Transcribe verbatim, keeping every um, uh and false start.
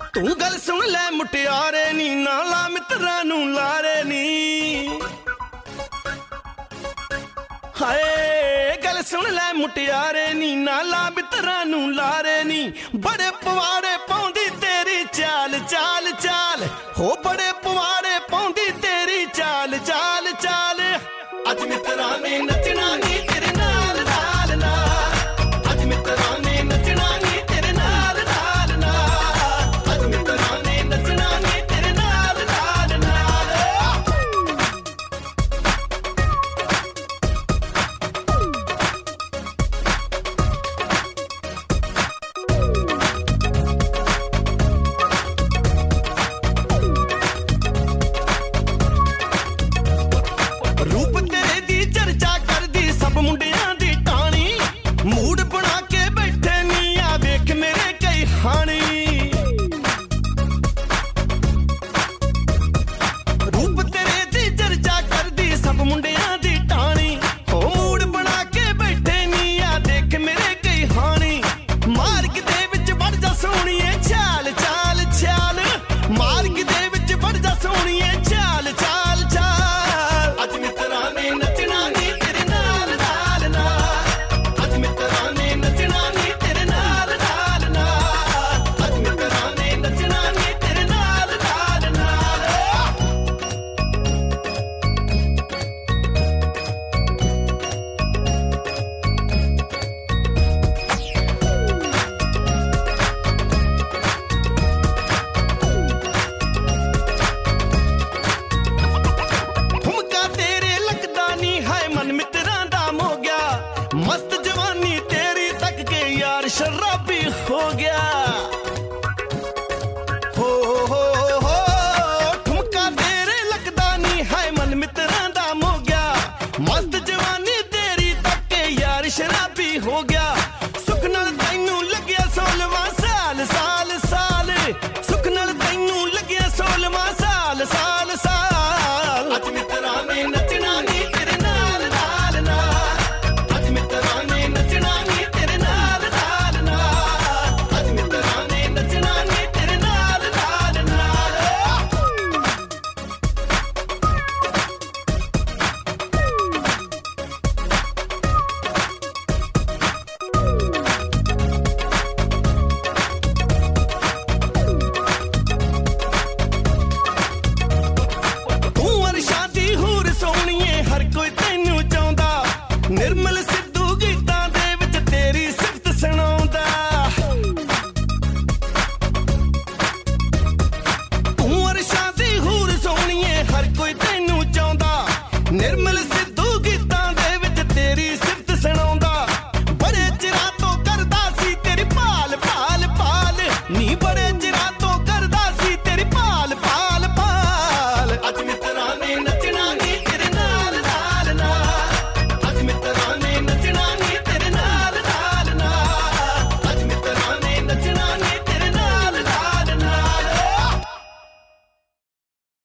तू गल सुन ले मुटियारे नी, नाला मित्रा नू लारे नी। हाय गल सुन ले मुटियारे नी, नाला मित्रा नू लारे नी। बड़े पवाड़े पाउंदी तेरी चाल चाल चाल, हो बड़े पवाड़े पाउंदी तेरी चाल चाल चाल। अज मित्रा ने नचना